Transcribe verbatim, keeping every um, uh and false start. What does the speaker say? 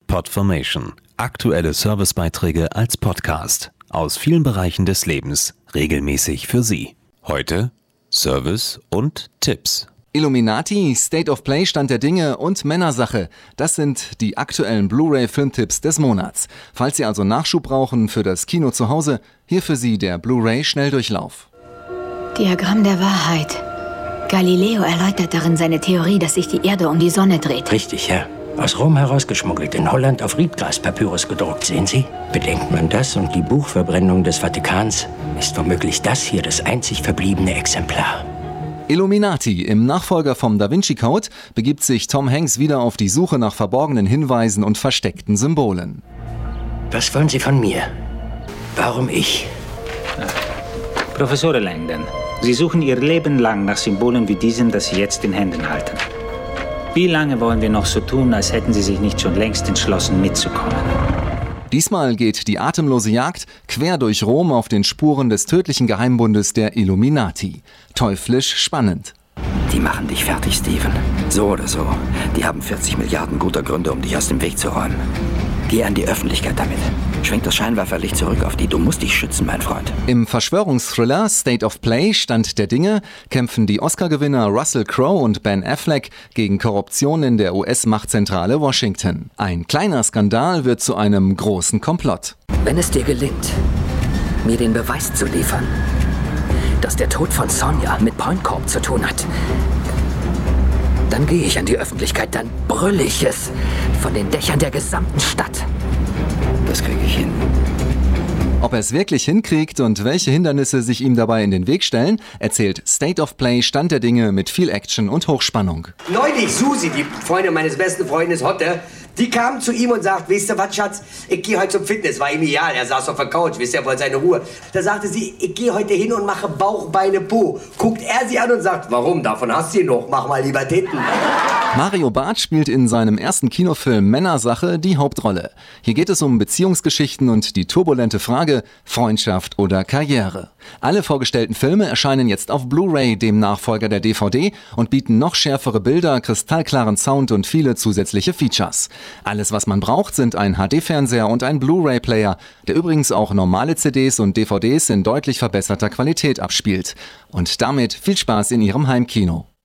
Podformation. Aktuelle Servicebeiträge als Podcast aus vielen Bereichen des Lebens, regelmäßig für Sie. Heute Service und Tipps. Illuminati, State of Play, Stand der Dinge und Männersache. Das sind die aktuellen Blu-ray-Filmtipps des Monats. Falls Sie also Nachschub brauchen für das Kino zu Hause, hier für Sie der Blu-ray-Schnelldurchlauf. Diagramm der Wahrheit. Galileo erläutert darin seine Theorie, dass sich die Erde um die Sonne dreht. Richtig, ja. Aus Rom herausgeschmuggelt, in Holland auf Riedglaspapyrus gedruckt, sehen Sie? Bedenkt man das und die Buchverbrennung des Vatikans, ist womöglich das hier das einzig verbliebene Exemplar. Illuminati. Im Nachfolger vom Da Vinci Code begibt sich Tom Hanks wieder auf die Suche nach verborgenen Hinweisen und versteckten Symbolen. Was wollen Sie von mir? Warum ich? Professor Langdon, Sie suchen Ihr Leben lang nach Symbolen wie diesem, das Sie jetzt in Händen halten. Wie lange wollen wir noch so tun, als hätten Sie sich nicht schon längst entschlossen, mitzukommen? Diesmal geht die atemlose Jagd quer durch Rom auf den Spuren des tödlichen Geheimbundes der Illuminati. Teuflisch spannend. Die machen dich fertig, Steven. So oder so. Die haben vierzig Milliarden guter Gründe, um dich aus dem Weg zu räumen. Geh an die Öffentlichkeit damit. Schwenk das Scheinwerferlicht zurück auf die. Du musst dich schützen, mein Freund. Im Verschwörungsthriller State of Play, Stand der Dinge, kämpfen die Oscar-Gewinner Russell Crowe und Ben Affleck gegen Korruption in der U S-Machtzentrale Washington. Ein kleiner Skandal wird zu einem großen Komplott. Wenn es dir gelingt, mir den Beweis zu liefern, dass der Tod von Sonja mit Point Corp zu tun hat, dann gehe ich an die Öffentlichkeit, dann brülle ich es von den Dächern der gesamten Stadt. Das kriege ich hin. Ob er es wirklich hinkriegt und welche Hindernisse sich ihm dabei in den Weg stellen, erzählt State of Play, Stand der Dinge mit viel Action und Hochspannung. Neulich Susi, die Freundin meines besten Freundes Hotte, die kam zu ihm und sagt, weißt du was, Schatz, ich gehe heute zum Fitness. War ihm egal, er saß auf der Couch, wisst ihr, er wollte seine Ruhe. Da sagte sie, ich gehe heute hin und mache Bauch, Beine, Po. Guckt er sie an und sagt, warum, davon hast du noch, mach mal lieber Titten. Mario Barth spielt in seinem ersten Kinofilm Männersache die Hauptrolle. Hier geht es um Beziehungsgeschichten und die turbulente Frage, Freundschaft oder Karriere. Alle vorgestellten Filme erscheinen jetzt auf Blu-ray, dem Nachfolger der D V D, und bieten noch schärfere Bilder, kristallklaren Sound und viele zusätzliche Features. Alles, was man braucht, sind ein H D-Fernseher und ein Blu-ray-Player, der übrigens auch normale C Ds und D V Ds in deutlich verbesserter Qualität abspielt. Und damit viel Spaß in Ihrem Heimkino.